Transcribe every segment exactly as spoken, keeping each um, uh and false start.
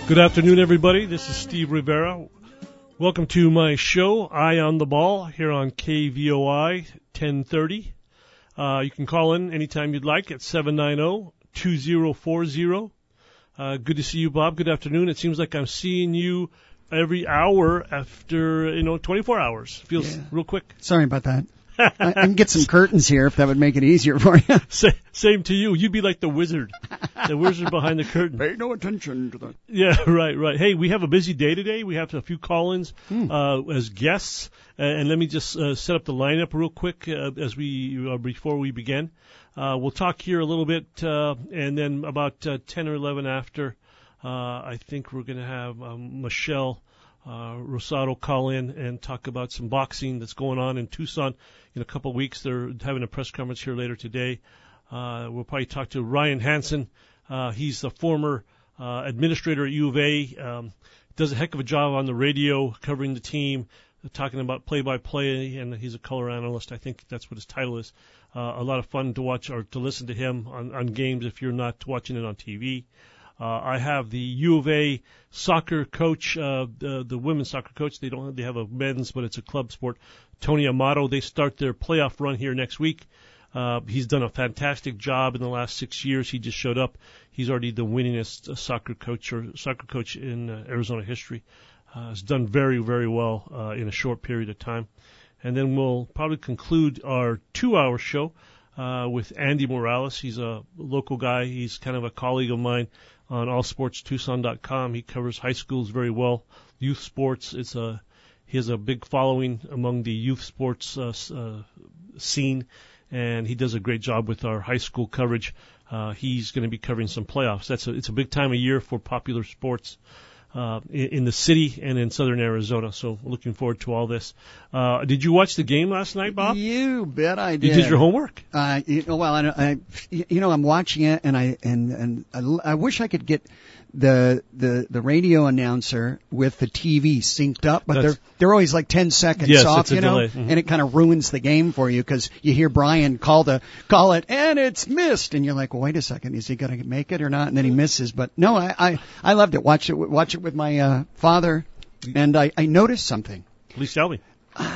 Good afternoon, everybody. This is Steve Rivera. Welcome to my show, Eye on the Ball, here on K V O I ten thirty. Uh, you can call in anytime you'd like at seven nine zero, two zero four zero. Uh, good to see you, Bob. Good afternoon. It seems like I'm seeing you every hour after, you know, twenty-four hours. Feels yeah. real quick. Sorry about that. I, I can get some curtains here if that would make it easier for you. Same to you. You'd be like the wizard, the wizard behind the curtain. Pay no attention to that. Yeah, right, right. Hey, we have a busy day today. We have a few call-ins hmm. uh, as guests, uh, and let me just uh, set up the lineup real quick uh, as we uh, before we begin. Uh, we'll talk here a little bit, uh, and then about uh, ten or eleven after, uh, I think we're going to have um, Michelle uh, Rosado call in and talk about some boxing that's going on in Tucson in a couple of weeks. They're having a press conference here later today. Uh, we'll probably talk to Ryan Hansen. Uh, he's the former uh, administrator at U of A. Um, does a heck of a job on the radio covering the team, talking about play-by-play, and he's a color analyst. I think that's what his title is. Uh, a lot of fun to watch or to listen to him on, on games if you're not watching it on T V. Uh, I have the U of A soccer coach, uh, the, the women's soccer coach. They don't they have a men's, but it's a club sport. Tony Amato. They start their playoff run here next week. Uh, he's done a fantastic job in the last six years. He just showed up. He's already the winningest uh, soccer coach or soccer coach in uh, Arizona history. Uh, has done very, very well uh, in a short period of time. And then we'll probably conclude our two-hour show uh, with Andy Morales. He's a local guy. He's kind of a colleague of mine on all sports tucson dot com. He covers high schools very well, youth sports. It's a he has a big following among the youth sports uh, uh, scene, and he does a great job with our high school coverage. Uh, he's going to be covering some playoffs. That's a, it's a big time of year for popular sports uh, in, in the city and in southern Arizona. So looking forward to all this. Uh, did you watch the game last night, Bob? You bet I did. You did your homework. Uh, you know, well, I, I, you know, I'm watching it, and I and and I, I wish I could get the the the radio announcer with the T V synced up, but That's, they're they're always like ten seconds yes, off, it's a you know, delay. Mm-hmm. and it kind of ruins the game for you because you hear Brian call the call it and it's missed, and you're like, well, wait a second, is he going to make it or not? And then he misses. But no, I I, I loved it. Watch it watch it with my uh, father, and I I noticed something. Please tell me.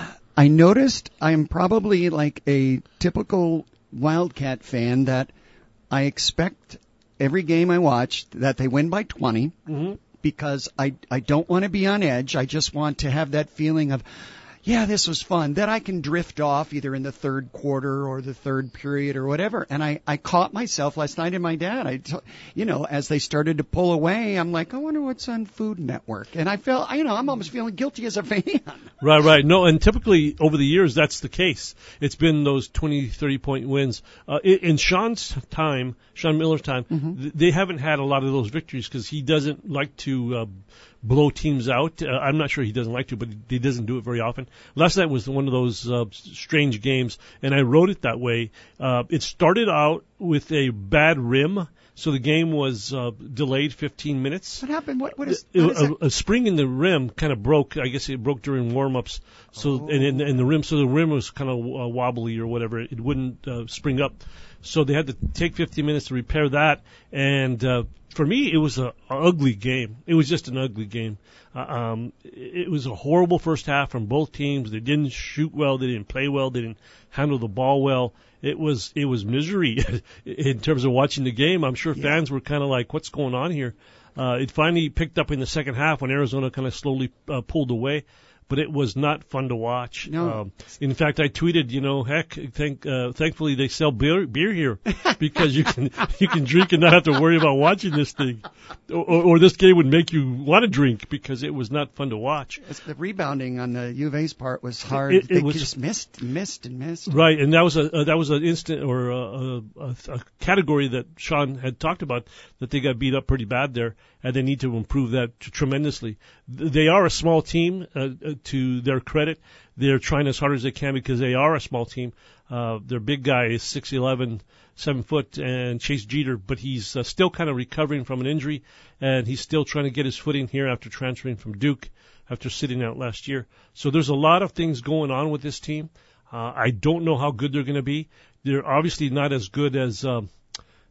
I noticed I'm probably like a typical Wildcat fan that I expect every game I watch that they win by twenty Mm-hmm. because I, I don't want to be on edge. I just want to have that feeling of, yeah, this was fun. Then I can drift off either in the third quarter or the third period or whatever. And I, I caught myself last night and my dad, I, t- you know, as they started to pull away, I'm like, I wonder what's on Food Network. And I felt, you know, I'm almost feeling guilty as a fan. Right, right. No, and typically over the years, that's the case. It's been those twenty, thirty point wins. Uh, in, in Sean's time, Sean Miller's time, Mm-hmm. th- they haven't had a lot of those victories because he doesn't like to uh, blow teams out. Uh, I'm not sure he doesn't like to, but he doesn't do it very often. Last night was one of those uh, strange games, and I wrote it that way. Uh, it started out with a bad rim. So the game was uh, delayed fifteen minutes. What happened? What, what is, It- what is a, that? a spring in the rim kind of broke. I guess it broke during warm-ups. So Oh. and, and, and the rim, so the rim was kind of uh, wobbly or whatever. It wouldn't uh, spring up. So they had to take fifteen minutes to repair that. And uh, for me, it was a, a ugly game. It was just an ugly game. Uh, um, it, it was a horrible first half from both teams. They didn't shoot well. They didn't play well. They didn't handle the ball well. It was it was misery in terms of watching the game. I'm sure Yeah. fans were kind of like, "What's going on here?" Uh, it finally picked up in the second half when Arizona kind of slowly uh, pulled away, but it was not fun to watch. No. Um, in fact, I tweeted, you know, heck, thank, uh, thankfully they sell beer, beer here because you can you can drink and not have to worry about watching this thing, or, or this game would make you want to drink because it was not fun to watch. The rebounding on the U of A's part was hard. It- it they was- just missed, missed, and missed. Right, and that was a uh, that was an instant or a, a, a, a category that Sean had talked about that they got beat up pretty bad there, and they need to improve that t- tremendously. Th- They are a small team, uh, uh, to their credit. They're trying as hard as they can because they are a small team. Uh, their big guy is six eleven, seven foot, and Chase Jeter, but he's uh, still kind of recovering from an injury, and he's still trying to get his footing here after transferring from Duke after sitting out last year. So there's a lot of things going on with this team. Uh, I don't know how good they're going to be. They're obviously not as good as um,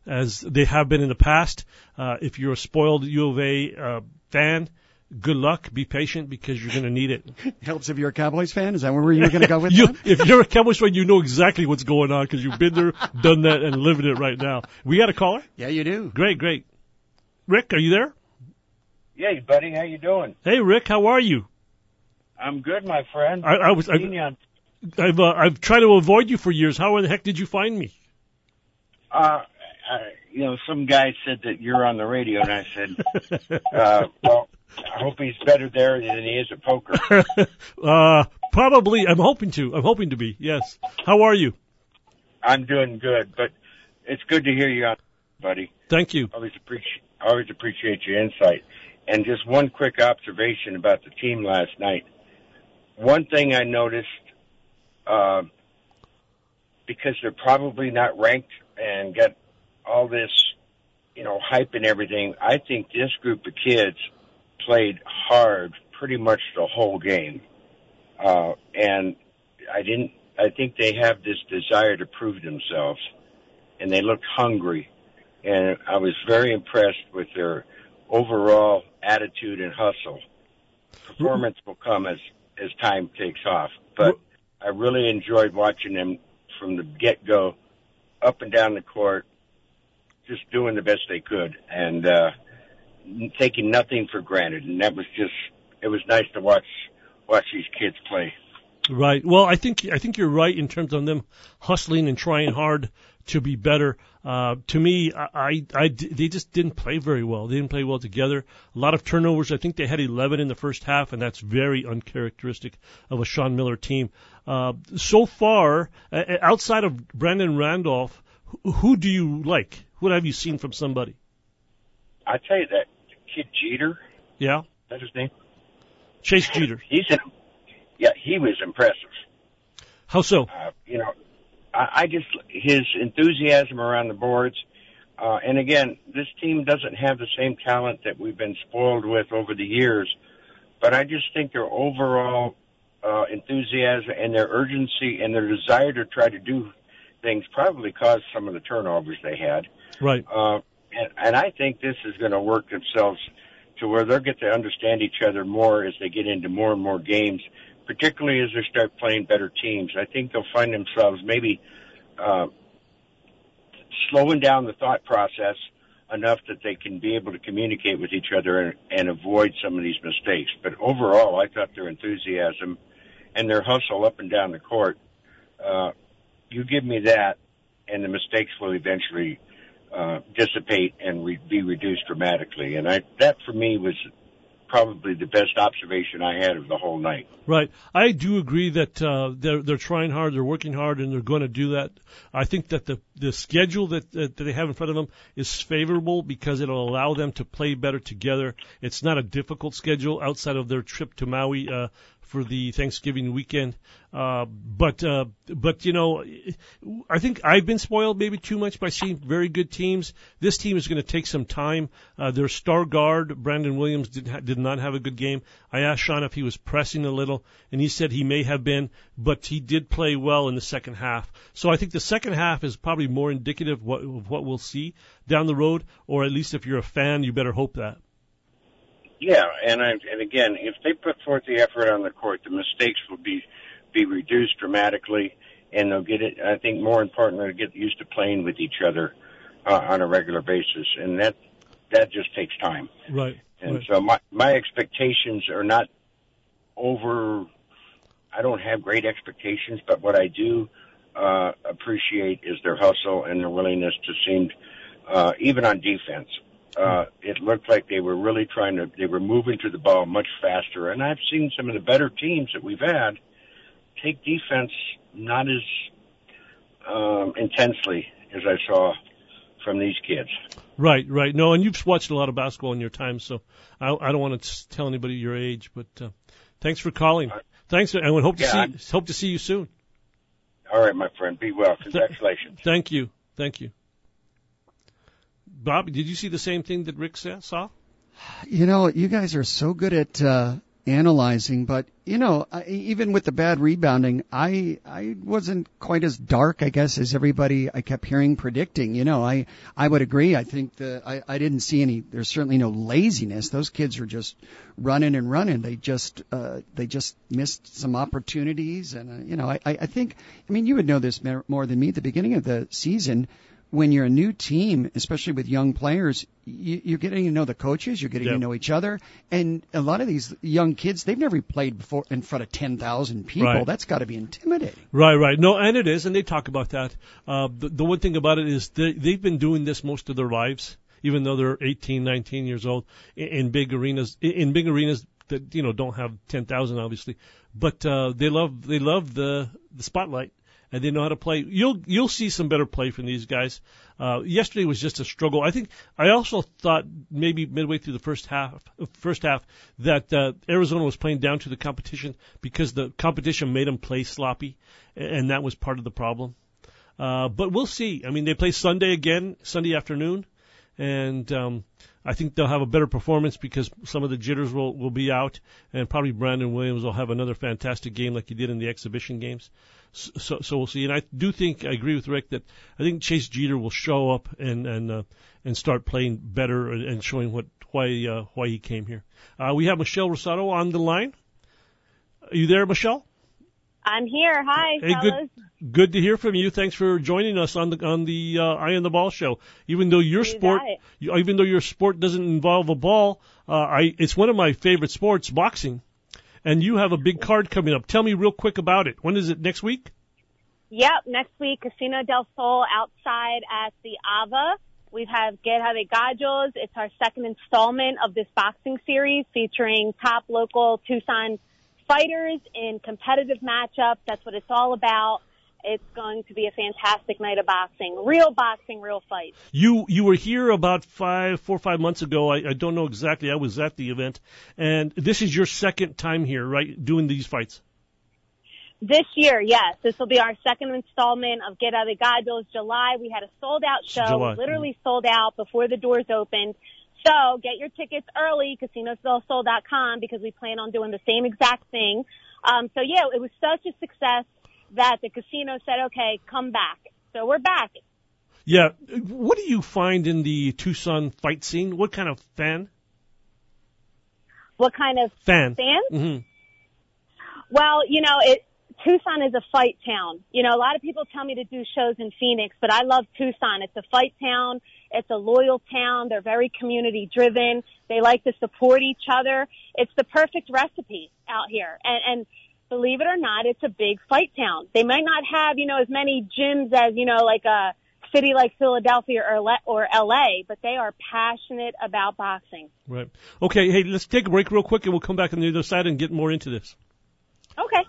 as they have been in the past. Uh, if you're a spoiled U of A uh, fan, good luck. Be patient because you're going to need it. Helps if you're a Cowboys fan. Is that where you were going to go with you, that? If you're a Cowboys fan, you know exactly what's going on because you've been there, done that, and living it right now. We got a caller? Yeah, you do. Great, great. Rick, are you there? Yeah, buddy, how you doing? Hey, Rick, how are you? I'm good, my friend. I, I was. I've, I've, uh, I've tried to avoid you for years. How in the heck did you find me? Uh, I, you know, some guy said that you're on the radio, and I said, uh, well, I hope he's better there than he is at poker. uh, probably. I'm hoping to. I'm hoping to be. Yes. How are you? I'm doing good, but it's good to hear you on, buddy. Thank you. Always appreciate, always appreciate your insight. And just one quick observation about the team last night. One thing I noticed, uh, because they're probably not ranked and got all this, you know, hype and everything, I think this group of kids played hard pretty much the whole game. Uh, and I didn't, I think they have this desire to prove themselves, and they looked hungry. And I was very impressed with their overall attitude and hustle. Performance will come as, as time takes off, but I really enjoyed watching them from the get-go, up and down the court, just doing the best they could, and uh, taking nothing for granted. And that was just, it was nice to watch watch these kids play. Right. Well, I think I think you're right in terms of them hustling and trying hard to be better. Uh, to me, I, I, I, they just didn't play very well. They didn't play well together. A lot of turnovers. I think they had eleven in the first half, and that's very uncharacteristic of a Sean Miller team. Uh, so far, uh, outside of Brandon Randolph, who, who do you like? What have you seen from somebody? I tell you that kid Jeter. Yeah. Is that his name? Chase Jeter. He's in, yeah, he was impressive. How so? Uh, you know, I, I just, his enthusiasm around the boards, uh, and again, this team doesn't have the same talent that we've been spoiled with over the years, but I just think their overall uh, enthusiasm and their urgency and their desire to try to do things probably caused some of the turnovers they had. Right. Uh, and, and I think this is going to work themselves to where they'll get to understand each other more as they get into more and more games, particularly as they start playing better teams. I think they'll find themselves maybe uh, slowing down the thought process enough that they can be able to communicate with each other and, and avoid some of these mistakes. But overall, I thought their enthusiasm and their hustle up and down the court, uh, you give me that, and the mistakes will eventually uh, dissipate and re- be reduced dramatically. And I, that, for me, was probably the best observation I had of the whole night. Right. I do agree that uh, they're they're trying hard, they're working hard, and they're going to do that. I think that the the schedule that, that they have in front of them is favorable because it'll allow them to play better together. It's not a difficult schedule outside of their trip to Maui uh, for the Thanksgiving weekend. Uh, but, uh, but, you know, I think I've been spoiled maybe too much by seeing very good teams. This team is going to take some time. Uh, their star guard, Brandon Williams, did, ha- did not have a good game. I asked Sean if he was pressing a little, and he said he may have been, but he did play well in the second half. So I think the second half is probably more indicative of what, of what we'll see down the road, or at least if you're a fan, you better hope that. Yeah, and I, and again, if they put forth the effort on the court, the mistakes will be be reduced dramatically, and they'll get it. I think more importantly, they'll get used to playing with each other uh, on a regular basis, and that that just takes time. Right. And right. so my my expectations are not over. I don't have great expectations, but what I do uh, appreciate is their hustle and their willingness to seem, uh, even on defense. Uh, it looked like they were really trying to, they were moving to the ball much faster. And I've seen some of the better teams that we've had take defense not as um, intensely as I saw from these kids. Right, right. No, and you've watched a lot of basketball in your time, so I, I don't want to tell anybody your age, but uh, thanks for calling. Uh, thanks, and we hope to yeah, see I, hope to see you soon. All right, my friend. Be well. Congratulations. Th- thank you. Thank you. Bob, did you see the same thing that Rick saw? You know, you guys are so good at uh, analyzing, but you know, I, even with the bad rebounding, I I wasn't quite as dark, I guess, as everybody I kept hearing predicting. You know, I I would agree. I think the I, I didn't see any. There's certainly no laziness. Those kids were just running and running. They just uh, they just missed some opportunities, and uh, you know, I I think I mean you would know this more than me. At the beginning of the season, when you're a new team, especially with young players, you, you're getting to know the coaches, you're getting yep. to know each other, and a lot of these young kids, they've never played before in front of ten thousand people. Right. That's got to be intimidating. Right, right. No, and it is, and they talk about that. Uh, the, the one thing about it is they, they've been doing this most of their lives, even though they're eighteen, nineteen years old, in, in big arenas, in, in big arenas that, you know, don't have ten thousand, obviously. But uh, they love they love the, the spotlight. And they know how to play. You'll you'll see some better play from these guys. Uh, yesterday was just a struggle. I think I also thought maybe midway through the first half, first half that uh, Arizona was playing down to the competition because the competition made them play sloppy, and that was part of the problem. Uh, but we'll see. I mean, they play Sunday again, Sunday afternoon, and um, I think they'll have a better performance because some of the jitters will will be out, and probably Brandon Williams will have another fantastic game like he did in the exhibition games. So, so we'll see. And I do think, I agree with Rick, that I think Chase Jeter will show up and, and, uh, and start playing better and showing what, why, uh, why he came here. Uh, we have Michelle Rosado on the line. Are you there, Michelle? I'm here. Hi, hey, fellas. Good, good to hear from you. Thanks for joining us on the, on the, uh, Eye on the Ball show. Even though your You sport, got it. you- even though your sport doesn't involve a ball, uh, I, it's one of my favorite sports, boxing. And you have a big card coming up. Tell me real quick about it. When is it? Next week? Yep, next week, Casino del Sol outside at the Ava. We have Guerra de Gallos. It's our second installment of this boxing series featuring top local Tucson fighters in competitive matchups. That's what it's all about. It's going to be a fantastic night of boxing. Real boxing, real fights. You you were here about five, four or five months ago. I, I don't know exactly. I was at the event. And this is your second time here, right, doing these fights? This year, yes. This will be our second installment of Guerra de Gallos. July, we had a sold-out show. July. Literally sold out before the doors opened. So get your tickets early, casinos del sol dot com, because we plan on doing the same exact thing. Um, so, yeah, it was such a success that the casino said, okay, come back. So we're back. Yeah. What do you find in the Tucson fight scene? What kind of fan? What kind of Fan. fans? Mm-hmm. Well, you know, it, Tucson is a fight town. You know, a lot of people tell me to do shows in Phoenix, but I love Tucson. It's a fight town. It's a loyal town. They're very community driven. They like to support each other. It's the perfect recipe out here. And, and believe it or not, it's a big fight town. They might not have, you know, as many gyms as, you know, like a city like Philadelphia or or L A, but they are passionate about boxing. Right. Okay, hey, let's take a break real quick, and we'll come back on the other side and get more into this. Okay.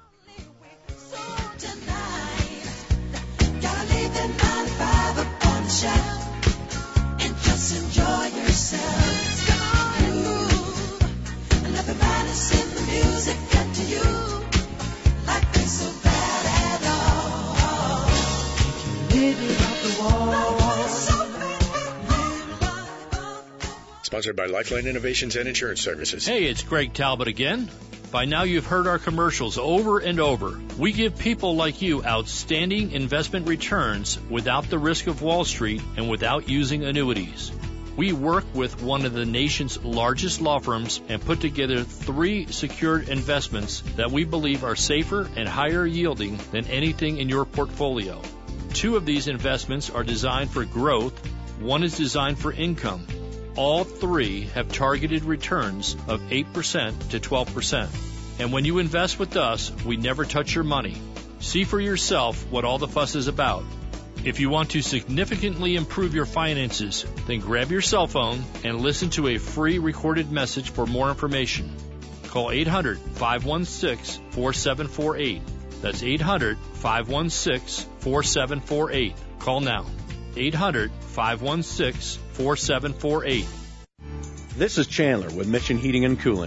Sponsored by Lifeline Innovations and Insurance Services. Hey, it's Greg Talbot again. By now you've heard our commercials over and over. We give people like you outstanding investment returns without the risk of Wall Street and without using annuities. We work with one of the nation's largest law firms and put together three secured investments that we believe are safer and higher yielding than anything in your portfolio. Two of these investments are designed for growth. One is designed for income. All three have targeted returns of eight percent to twelve percent. And when you invest with us, we never touch your money. See for yourself what all the fuss is about. If you want to significantly improve your finances, then grab your cell phone and listen to a free recorded message for more information. Call eight hundred, five one six, four seven four eight. That's eight hundred, five one six, four seven four eight. Call now. eight hundred, five one six, four seven four eight. This is Chandler with Mission Heating and Cooling.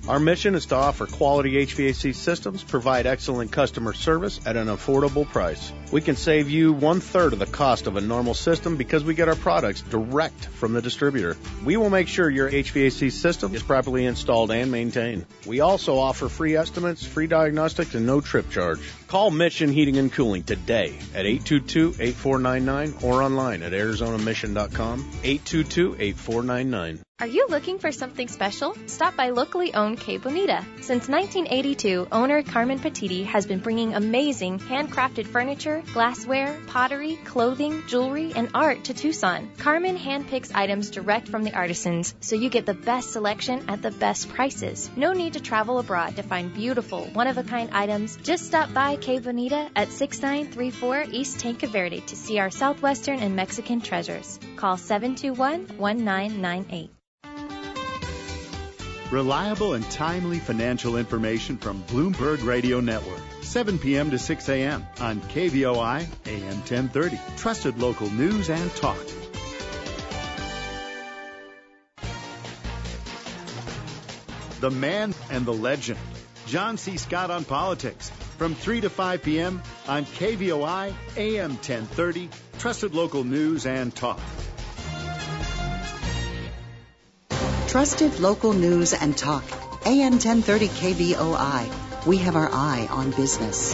Our mission is to offer quality H V A C systems, provide excellent customer service at an affordable price. We can save you one-third of the cost of a normal system because we get our products direct from the distributor. We will make sure your H V A C system is properly installed and maintained. We also offer free estimates, free diagnostics, and no trip charge. Call Mission Heating and Cooling today at eight two two, eight four nine nine or online at arizona mission dot com, eight two two, eight four nine nine. Are you looking for something special? Stop by locally owned Que Bonita. Since nineteen eighty-two, owner Carmen Petiti has been bringing amazing handcrafted furniture, glassware, pottery, clothing, jewelry, and art to Tucson. Carmen handpicks items direct from the artisans, so you get the best selection at the best prices. No need to travel abroad to find beautiful, one-of-a-kind items. Just stop by Que Bonita at six nine three four East Tanca Verde to see our Southwestern and Mexican treasures. Call seven two one, one nine nine eight. Reliable and timely financial information from Bloomberg Radio Network. seven p.m. to six a.m. on K V O I A M ten thirty. Trusted local news and talk. The man and the legend. John C. Scott on politics. From three to five p.m. on K V O I A M ten thirty. Trusted local news and talk. Trusted local news and talk. A M ten thirty K V O I. We have our eye on business.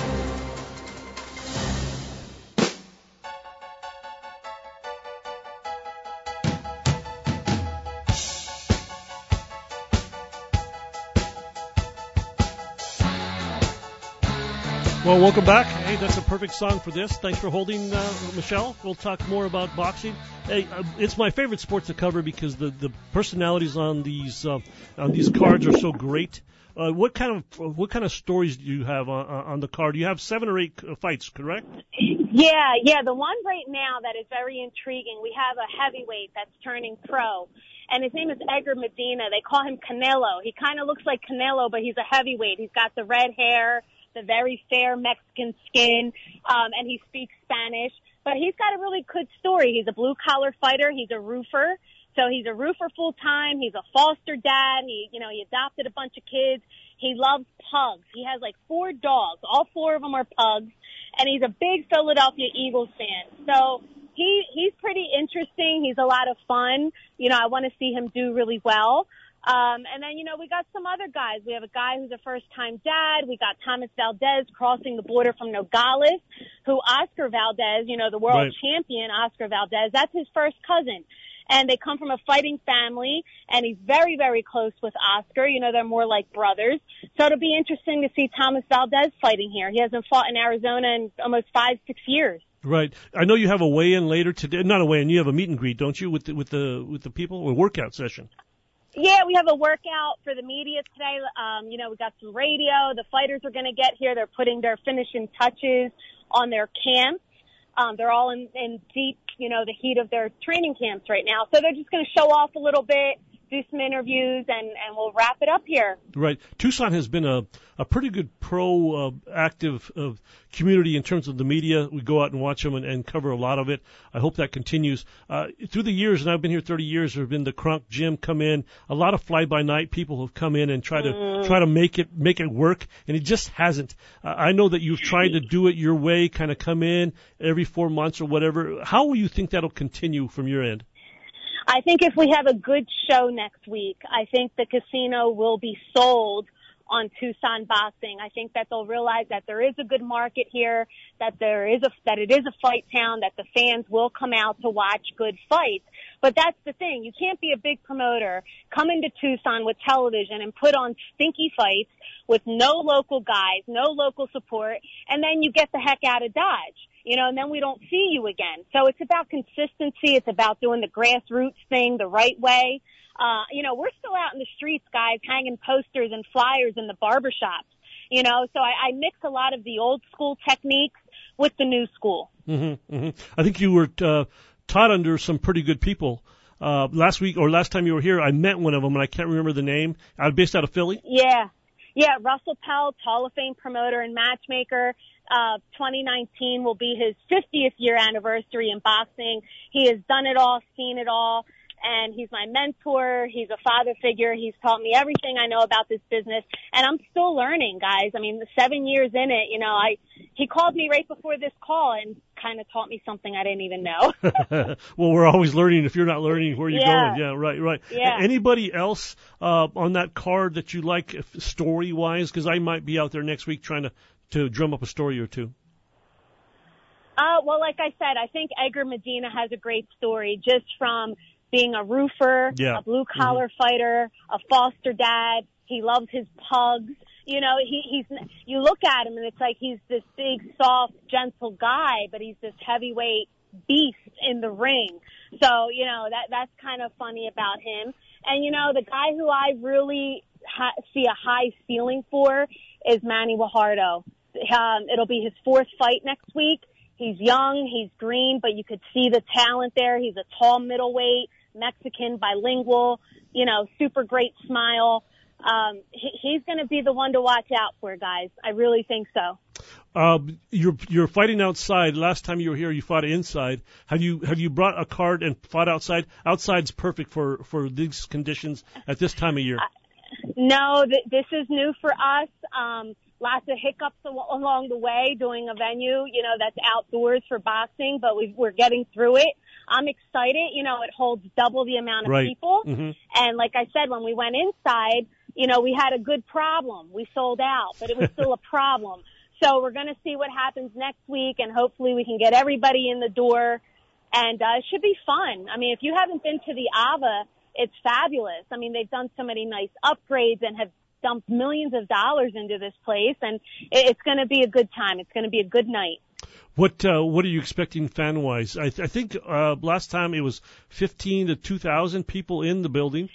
Well, welcome back. Hey, that's a perfect song for this. Thanks for holding, uh, Michelle. We'll talk more about boxing. Hey, uh, it's my favorite sport to cover because the, the personalities on these uh, on these cards are so great. Uh, what kind of what kind of stories do you have on, on the card? You have seven or eight fights, correct? Yeah, yeah. The one right now that is very intriguing. We have a heavyweight that's turning pro, and his name is Edgar Medina. They call him Canelo. He kind of looks like Canelo, but he's a heavyweight. He's got the red hair, the very fair Mexican skin, um, and he speaks Spanish. But he's got a really good story. He's a blue-collar fighter. He's a roofer. So he's a roofer full-time. He's a foster dad. He, you know, he adopted a bunch of kids. He loves pugs. He has like four dogs. All four of them are pugs. And he's a big Philadelphia Eagles fan. So he, he's pretty interesting. He's a lot of fun. You know, I want to see him do really well. Um, and then, you know, we got some other guys. We have a guy who's a first-time dad. We got Thomas Valdez crossing the border from Nogales, who Oscar Valdez, you know, the world right. champion, Oscar Valdez, that's his first cousin. And they come from a fighting family, and he's very, very close with Oscar. You know, they're more like brothers. So it'll be interesting to see Thomas Valdez fighting here. He hasn't fought in Arizona in almost five, six years. Right. I know you have a weigh-in later today. Not a weigh-in. You have a meet and greet, don't you, with the, with the with the people, or workout session? Yeah, we have a workout for the media today. Um, you know, we got some radio. The fighters are going to get here. They're putting their finishing touches on their camps. Um, they're all in, in deep, you know, the heat of their training camps right now. So they're just going to show off a little bit, do some interviews, and, and we'll wrap it up here. Right. Tucson has been a, a pretty good pro uh, active uh, community in terms of the media. We go out and watch them and, and cover a lot of it. I hope that continues. Uh, through the years, and I've been here thirty years, there have been the Kronk Gym come in. A lot of fly-by-night people have come in and try to mm. try to make it make it work, and it just hasn't. Uh, I know that you've tried to do it your way, kind of come in every four months or whatever. How will you think that'll continue from your end? I think if we have a good show next week, I think the casino will be sold on Tucson boxing. I think that they'll realize that there is a good market here, that there is a, that it is a fight town, that the fans will come out to watch good fights. But that's the thing. You can't be a big promoter, come into Tucson with television and put on stinky fights with no local guys, no local support, and then you get the heck out of Dodge. You know, and then we don't see you again. So it's about consistency. It's about doing the grassroots thing the right way. Uh, you know, we're still out in the streets, guys, hanging posters and flyers in the barbershops. You know, so I, I mix a lot of the old school techniques with the new school. Mm-hmm, mm-hmm. I think you were uh, taught under some pretty good people. Uh, last week or last time you were here, I met one of them, and I can't remember the name. I was based out of Philly. Yeah. Yeah, Russell Peltz, Hall of Fame promoter and matchmaker. Uh, twenty nineteen will be his fiftieth year anniversary in boxing. He has done it all, seen it all, and he's my mentor. He's a father figure. He's taught me everything I know about this business, and I'm still learning, guys. I mean, the seven years in it, you know, I he called me right before this call and kind of taught me something I didn't even know. Well, we're always learning. If you're not learning, where are you Yeah. going? Yeah, right, right. Yeah. Anybody else uh, on that card that you like story-wise? Because I might be out there next week trying to, to drum up a story or two. Uh, well, like I said, I think Edgar Medina has a great story just from being a roofer, Yeah. a blue-collar mm-hmm. fighter, a foster dad. He loves his pugs. You know, he, he's, you look at him and it's like he's this big, soft, gentle guy, but he's this heavyweight beast in the ring. So, you know, that, that's kind of funny about him. And, you know, the guy who I really ha- see a high ceiling for is Manny Guajardo. Um, it'll be his fourth fight next week. He's young, he's green, but you could see the talent there. He's a tall middleweight, Mexican, bilingual, you know, super great smile. Um, he, he's going to be the one to watch out for, guys. I really think so. Uh, you're you're fighting outside. Last time you were here, you fought inside. Have you have you brought a card and fought outside? Outside's perfect for for these conditions at this time of year. Uh, no, th- this is new for us. Um, lots of hiccups al- along the way doing a venue, you know, that's outdoors for boxing, but we've, we're getting through it. I'm excited. You know, it holds double the amount of right. people. Mm-hmm. And like I said, when we went inside, you know, we had a good problem. We sold out, but it was still a problem. So we're going to see what happens next week, and hopefully we can get everybody in the door, and uh, it should be fun. I mean, if you haven't been to the A V A, it's fabulous. I mean, they've done so many nice upgrades and have dumped millions of dollars into this place, and it's going to be a good time. It's going to be a good night. What uh, what are you expecting fan-wise? I, th- I think uh, last time it was fifteen to two thousand people in the building.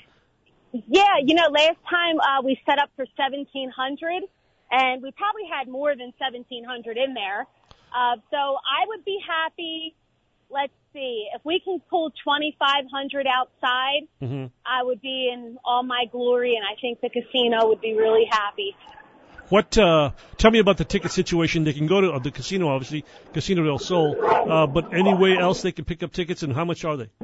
Yeah, you know, last time uh, we set up for seventeen hundred, and we probably had more than seventeen hundred in there. Uh, so I would be happy, let's see, if we can pull twenty-five hundred outside, mm-hmm. I would be in all my glory, and I think the casino would be really happy. What? Uh, tell me about the ticket situation. They can go to uh, the casino, obviously, Casino del Sol, uh, but any way else they can pick up tickets, and how much are they?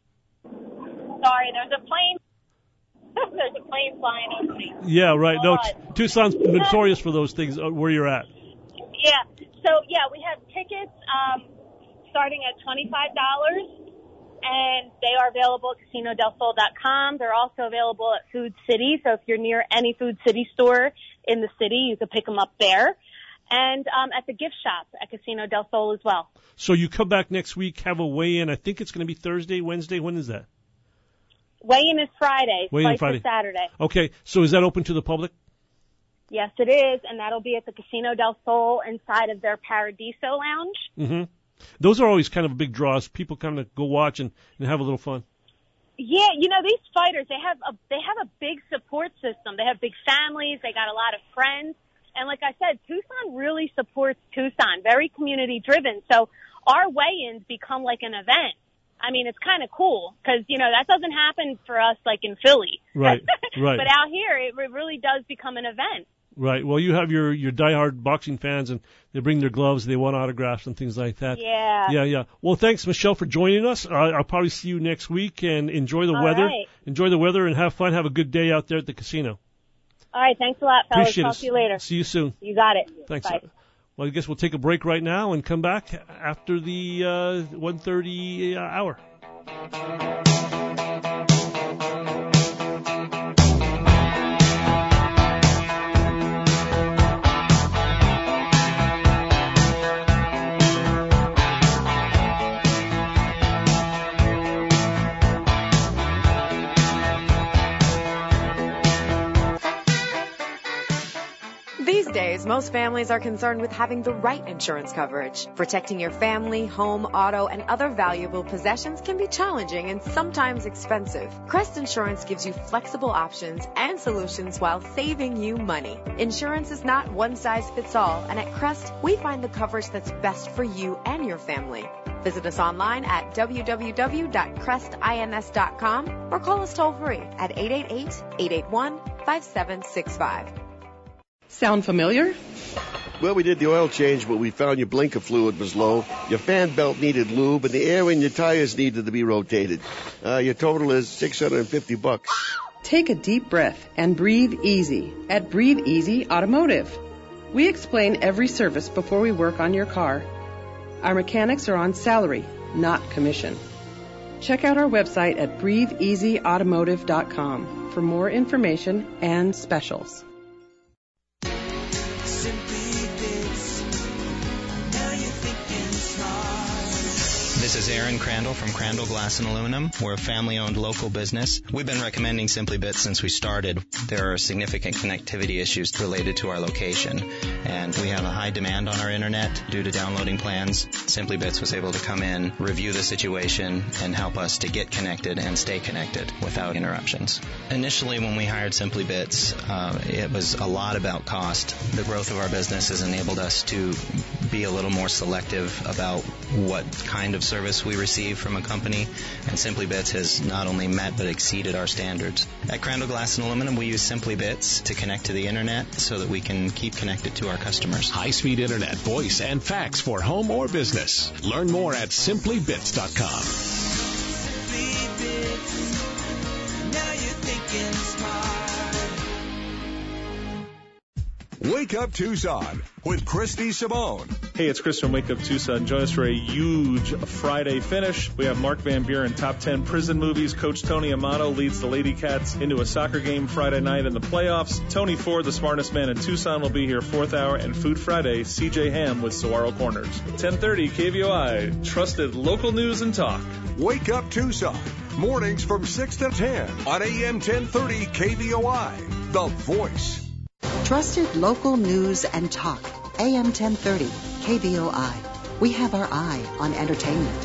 Sorry, there's a plane. There's a plane flying over me. Yeah, right. Oh, no, t- Tucson's notorious for those things. Uh, where you're at? Yeah. So yeah, we have tickets um, starting at twenty-five dollars, and they are available at casino del sol dot com. They're also available at Food City. So if you're near any Food City store in the city, you can pick them up there, and um, at the gift shop at Casino del Sol as well. So you come back next week, have a weigh-in. I think it's going to be Thursday, Wednesday. When is that? Weigh-in is Friday. Weigh-in Fight Friday. is Saturday. Okay, so is that open to the public? Yes, it is, and that'll be at the Casino del Sol inside of their Paradiso Lounge. Mm-hmm. Those are always kind of big draws. People kind of go watch and, and have a little fun. Yeah, you know, these fighters, they have a they have a big support system. They have big families. They got a lot of friends. And like I said, Tucson really supports Tucson, very community driven. So our weigh-ins become like an event. I mean, it's kind of cool because, you know, that doesn't happen for us like in Philly. Right, right. But out here, it really does become an event. Right. Well, you have your, your diehard boxing fans, and they bring their gloves, they want autographs and things like that. Yeah. Yeah, yeah. Well, thanks, Michelle, for joining us. Uh, I'll probably see you next week, and enjoy the All weather. Right. Enjoy the weather and have fun. Have a good day out there at the casino. All right. Thanks a lot, fellas. Appreciate Talk it. to you later. See you soon. You got it. Thanks. Bye. Well, I guess we'll take a break right now and come back after the uh, one thirty hour. These days, most families are concerned with having the right insurance coverage. Protecting your family, home, auto, and other valuable possessions can be challenging and sometimes expensive. Crest Insurance gives you flexible options and solutions while saving you money. Insurance is not one size fits all, and at Crest, we find the coverage that's best for you and your family. Visit us online at w w w dot crest ins dot com or call us toll free at eight eight eight, eight eight one, five seven six five. Sound familiar? Well, we did the oil change, but we found your blinker fluid was low. Your fan belt needed lube, and the air in your tires needed to be rotated. Uh, your total is six hundred fifty bucks. Take a deep breath and breathe easy at Breathe Easy Automotive. We explain every service before we work on your car. Our mechanics are on salary, not commission. Check out our website at breathe easy automotive dot com for more information and specials. This is Aaron Crandall from Crandall Glass and Aluminum. We're a family-owned local business. We've been recommending Simply Bits since we started. There are significant connectivity issues related to our location, and we have a high demand on our internet due to downloading plans. Simply Bits was able to come in, review the situation, and help us to get connected and stay connected without interruptions. Initially, when we hired Simply Bits, uh, it was a lot about cost. The growth of our business has enabled us to be a little more selective about what kind of service we receive from a company, and Simply Bits has not only met but exceeded our standards. At Crandall Glass and Aluminum, we use Simply Bits to connect to the internet so that we can keep connected to our customers. High-speed internet, voice, and fax for home or business. Learn more at simply bits dot com. Simply Bits. Now you're thinking smart. Wake Up Tucson with Christy Simone. Hey, it's Chris from Wake Up Tucson. Join us for a huge Friday finish. We have Mark Van Buren, top ten prison movies. Coach Tony Amato leads the Lady Cats into a soccer game Friday night in the playoffs. Tony Ford, the smartest man in Tucson, will be here fourth hour. And Food Friday, C J Ham with Saguaro Corners. ten thirty K V O I, trusted local news and talk. Wake Up Tucson, mornings from six to ten on A M ten thirty K V O I, The Voice. Trusted local news and talk. A M ten thirty K V O I. We have our eye on entertainment.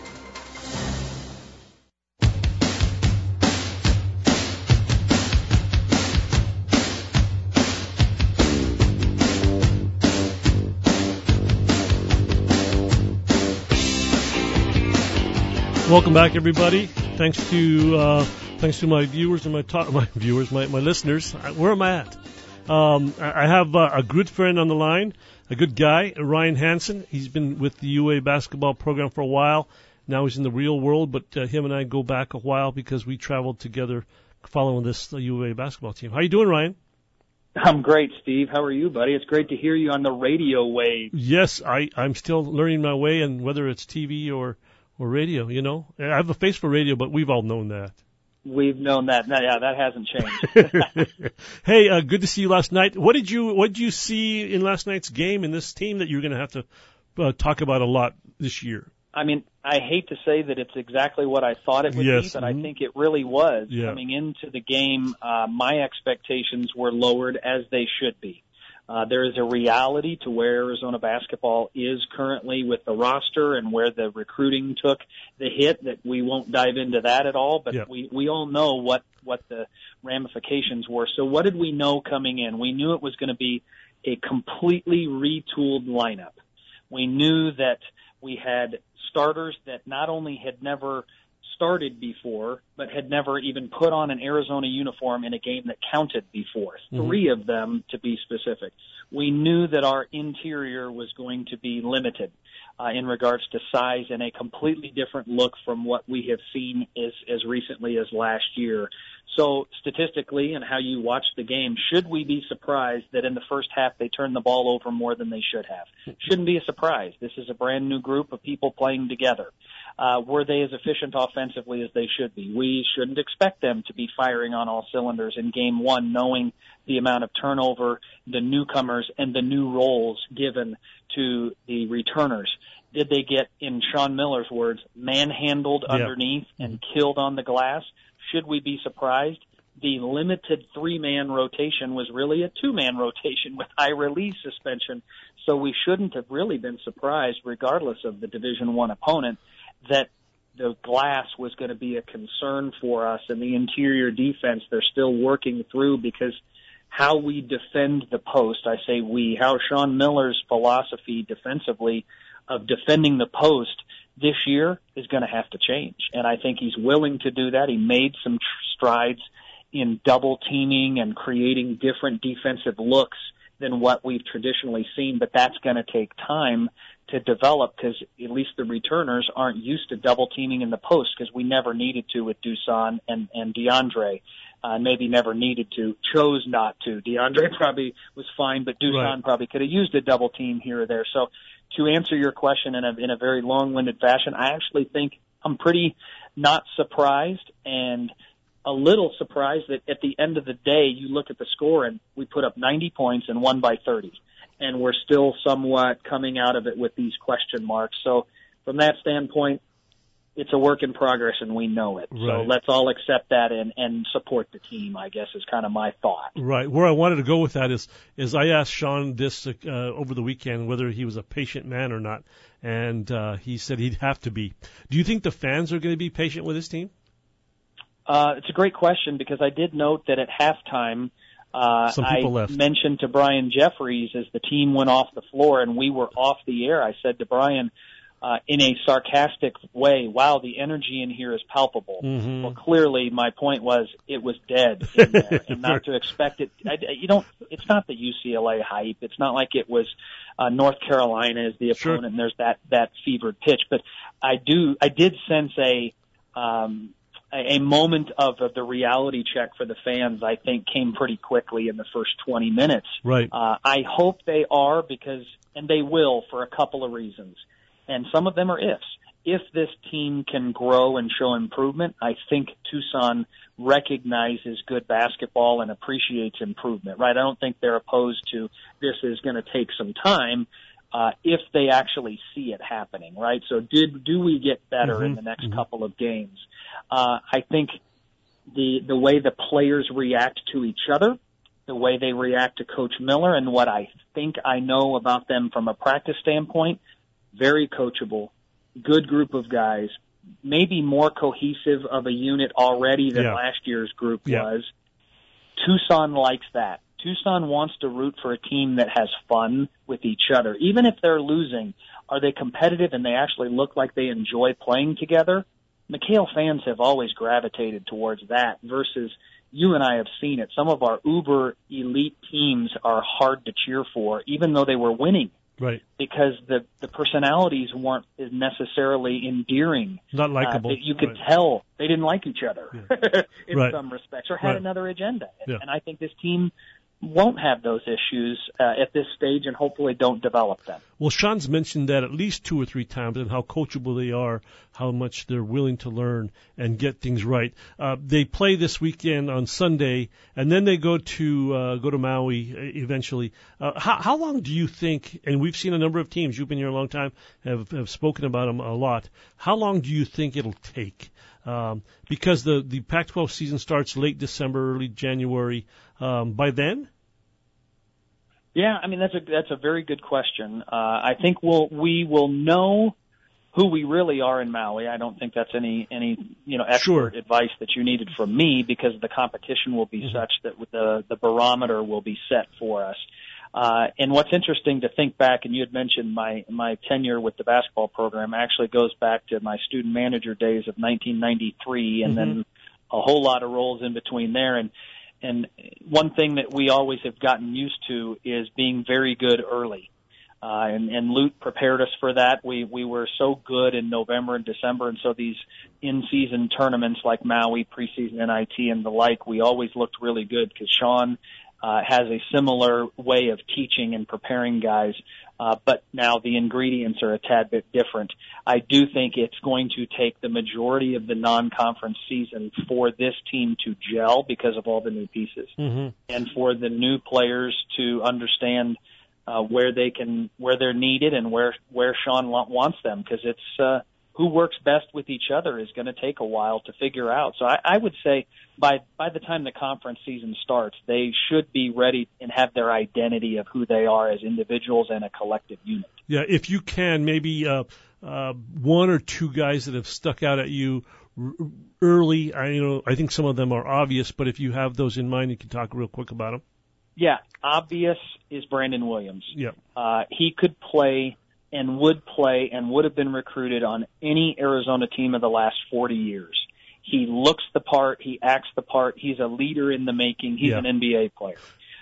Welcome back, everybody. Thanks to uh, thanks to my viewers and my talk, my viewers, my my listeners. Where am I at? Um, I have uh, a good friend on the line, a good guy, Ryan Hansen. He's been with the U A basketball program for a while. Now he's in the real world, but uh, him and I go back a while because we traveled together following this uh, U A basketball team. How you doing, Ryan? I'm great, Steve. How are you, buddy? It's great to hear you on the radio wave. Yes, I, I'm still learning my way, and whether it's T V or, or radio, you know. I have a face for radio, but we've all known that. We've known that. No, yeah, that hasn't changed. Hey, uh, good to see you last night. What did you What did you see in last night's game in this team that you're going to have to uh, talk about a lot this year? I mean, I hate to say that it's exactly what I thought it would yes. be, but mm-hmm. I think it really was. Yeah. Coming into the game, uh, my expectations were lowered, as they should be. Uh, there is a reality to where Arizona basketball is currently with the roster and where the recruiting took the hit, that we won't dive into that at all, but yeah. we, we all know what, what the ramifications were. So what did we know coming in? We knew it was going to be a completely retooled lineup. We knew that we had starters that not only had never started before, but had never even put on an Arizona uniform in a game that counted before. Mm-hmm. Three of them, to be specific. We knew that our interior was going to be limited uh, in regards to size and a completely different look from what we have seen as, as recently as last year. So statistically, and how you watch the game, should we be surprised that in the first half they turned the ball over more than they should have? Shouldn't be a surprise. This is a brand new group of people playing together. Uh, were they as efficient offensively as they should be? We shouldn't expect them to be firing on all cylinders in game one, knowing the amount of turnover, the newcomers, and the new roles given to the returners. Did they get, in Sean Miller's words, manhandled yeah. underneath and killed on the glass? Should we be surprised? The limited three-man rotation was really a two-man rotation with high release suspension, so we shouldn't have really been surprised, regardless of the Division One opponent, that the glass was going to be a concern for us, and the interior defense they're still working through, because how we defend the post, I say we, how Sean Miller's philosophy defensively of defending the post this year is going to have to change. And I think he's willing to do that. He made some tr- strides in double teaming and creating different defensive looks than what we've traditionally seen, but that's going to take time to develop because at least the returners aren't used to double teaming in the post because we never needed to with Dusan and, and DeAndre. Uh, maybe never needed to, chose not to. DeAndre probably was fine, but Dusan right. probably could have used a double team here or there. So to answer your question in a, in a very long-winded fashion, I actually think I'm pretty not surprised and a little surprised that at the end of the day, you look at the score and we put up ninety points and won by thirty. And we're still somewhat coming out of it with these question marks. So from that standpoint, it's a work in progress and we know it. Right. So let's all accept that and, and support the team, I guess, is kind of my thought. Right. Where I wanted to go with that is, is I asked Sean this uh, over the weekend whether he was a patient man or not, and uh, he said he'd have to be. Do you think the fans are going to be patient with his team? Uh, it's a great question because I did note that at halftime, uh, I left. mentioned to Brian Jeffries as the team went off the floor and we were off the air, I said to Brian, uh, in a sarcastic way, wow, the energy in here is palpable. Mm-hmm. Well, clearly my point was it was dead in there and not to expect it. I, you don't, it's not the U C L A hype. It's not like it was, uh, North Carolina as the opponent sure. and there's that, that fevered pitch. But I do, I did sense a, um, a moment of the reality check for the fans, I think, came pretty quickly in the first twenty minutes. Right. Uh, I hope they are because, and they will for a couple of reasons. And some of them are ifs. If this team can grow and show improvement, I think Tucson recognizes good basketball and appreciates improvement, right? I don't think they're opposed to this is going to take some time. Uh, if they actually see it happening, right? So did, do we get better mm-hmm. in the next mm-hmm. couple of games? Uh, I think the, the way the players react to each other, the way they react to Coach Miller and what I think I know about them from a practice standpoint, very coachable, good group of guys, maybe more cohesive of a unit already than yeah. last year's group yeah. was. Tucson likes that. Tucson wants to root for a team that has fun with each other. Even if they're losing, are they competitive and they actually look like they enjoy playing together? McHale fans have always gravitated towards that versus you and I have seen it. Some of our uber elite teams are hard to cheer for, even though they were winning. Right. Because the, the personalities weren't necessarily endearing. Not likable. Uh, you could right. tell they didn't like each other yeah. in right. some respects or had right. another agenda. Yeah. And I think this team won't have those issues uh, at this stage and hopefully don't develop them. Well, Sean's mentioned that at least two or three times and how coachable they are, how much they're willing to learn and get things right. Uh, they play this weekend on Sunday, and then they go to uh, go to Maui eventually. Uh, how, how long do you think, and we've seen a number of teams, you've been here a long time, have, have spoken about them a lot, how long do you think it'll take? Um, because the, the Pac twelve season starts late December, early January. Um, by then? Yeah, I mean that's a that's a very good question. Uh, I think we'll we will know who we really are in Maui. I don't think that's any any you know expert sure. advice that you needed from me because the competition will be mm-hmm. such that the the barometer will be set for us. Uh, and what's interesting to think back, and you had mentioned my my tenure with the basketball program actually goes back to my student manager days of nineteen ninety-three, and mm-hmm. then a whole lot of roles in between there. And And one thing that we always have gotten used to is being very good early. Uh, and, and Lute prepared us for that. We, we were so good in November and December. And so these in-season tournaments like Maui, preseason N I T and the like, we always looked really good because Sean, uh, has a similar way of teaching and preparing guys. Uh, but now the ingredients are a tad bit different. I do think it's going to take the majority of the non-conference season for this team to gel because of all the new pieces mm-hmm. and for the new players to understand uh, where they can, where they're needed and where, where Sean wants them because it's, uh, who works best with each other is going to take a while to figure out. So I, I would say by by the time the conference season starts, they should be ready and have their identity of who they are as individuals and a collective unit. Yeah, if you can, maybe uh, uh, one or two guys that have stuck out at you r- early. I you know I think some of them are obvious, but if you have those in mind, you can talk real quick about them. Yeah, obvious is Brandon Williams. Yeah, uh, he could play and would play and would have been recruited on any Arizona team of the last forty years. He looks the part. He acts the part. He's a leader in the making. He's yeah. an N B A player.